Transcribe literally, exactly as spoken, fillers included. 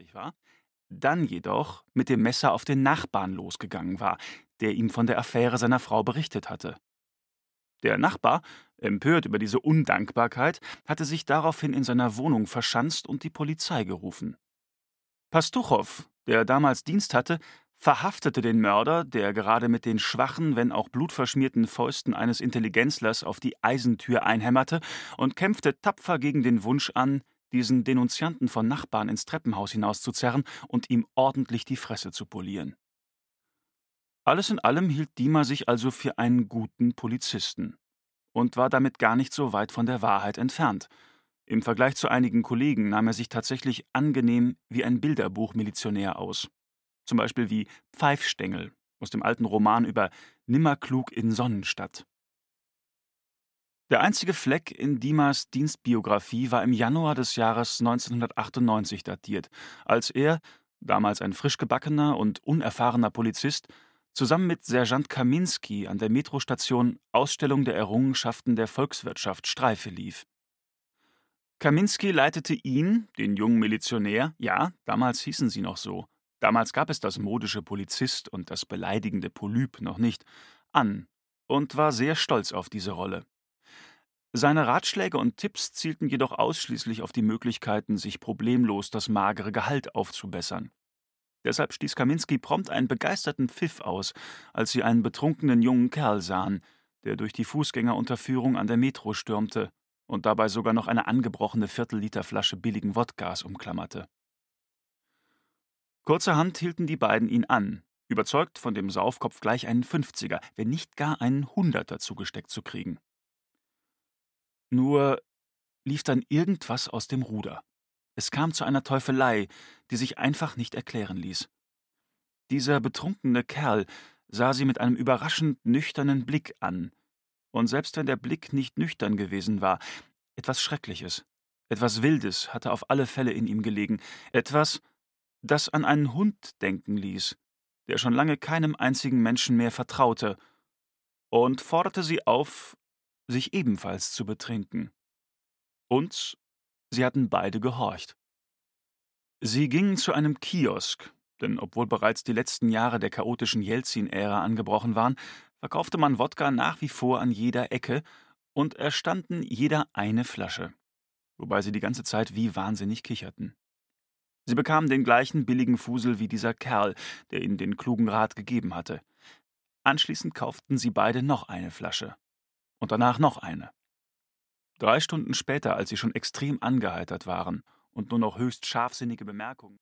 fertig war, dann jedoch mit dem Messer auf den Nachbarn losgegangen war, der ihm von der Affäre seiner Frau berichtet hatte. Der Nachbar, empört über diese Undankbarkeit, hatte sich daraufhin in seiner Wohnung verschanzt und die Polizei gerufen. Pastuchow, der damals Dienst hatte, verhaftete den Mörder, der gerade mit den schwachen, wenn auch blutverschmierten Fäusten eines Intelligenzlers auf die Eisentür einhämmerte und kämpfte tapfer gegen den Wunsch an, diesen Denunzianten von Nachbarn ins Treppenhaus hinauszuzerren und ihm ordentlich die Fresse zu polieren. Alles in allem hielt Diemer sich also für einen guten Polizisten und war damit gar nicht so weit von der Wahrheit entfernt. Im Vergleich zu einigen Kollegen nahm er sich tatsächlich angenehm wie ein Bilderbuch-Milizionär aus. Zum Beispiel wie Pfeifstengel aus dem alten Roman über Nimmerklug in Sonnenstadt. Der einzige Fleck in Diemers Dienstbiografie war im Januar des Jahres neunzehnhundertachtundneunzig datiert, als er, damals ein frischgebackener und unerfahrener Polizist, zusammen mit Sergeant Kaminski an der Metrostation Ausstellung der Errungenschaften der Volkswirtschaft Streife lief. Kaminski leitete ihn, den jungen Milizionär, ja, damals hießen sie noch so, damals gab es das modische Polizist und das beleidigende Polyp noch nicht, an und war sehr stolz auf diese Rolle. Seine Ratschläge und Tipps zielten jedoch ausschließlich auf die Möglichkeiten, sich problemlos das magere Gehalt aufzubessern. Deshalb stieß Kaminski prompt einen begeisterten Pfiff aus, als sie einen betrunkenen jungen Kerl sahen, der durch die Fußgängerunterführung an der Metro stürmte und dabei sogar noch eine angebrochene Viertelliterflasche billigen Wodkas umklammerte. Kurzerhand hielten die beiden ihn an, überzeugt, von dem Saufkopf gleich einen Fünfziger, wenn nicht gar einen Hunderter zugesteckt zu kriegen. Nur lief dann irgendwas aus dem Ruder. Es kam zu einer Teufelei, die sich einfach nicht erklären ließ. Dieser betrunkene Kerl sah sie mit einem überraschend nüchternen Blick an, und selbst wenn der Blick nicht nüchtern gewesen war, etwas Schreckliches, etwas Wildes hatte auf alle Fälle in ihm gelegen, etwas, das an einen Hund denken ließ, der schon lange keinem einzigen Menschen mehr vertraute, und forderte sie auf, sich ebenfalls zu betrinken. Und sie hatten beide gehorcht. Sie gingen zu einem Kiosk, denn obwohl bereits die letzten Jahre der chaotischen Jelzin-Ära angebrochen waren, verkaufte man Wodka nach wie vor an jeder Ecke und erstanden jeder eine Flasche, wobei sie die ganze Zeit wie wahnsinnig kicherten. Sie bekamen den gleichen billigen Fusel wie dieser Kerl, der ihnen den klugen Rat gegeben hatte. Anschließend kauften sie beide noch eine Flasche und danach noch eine. Drei Stunden später, als sie schon extrem angeheitert waren und nur noch höchst scharfsinnige Bemerkungen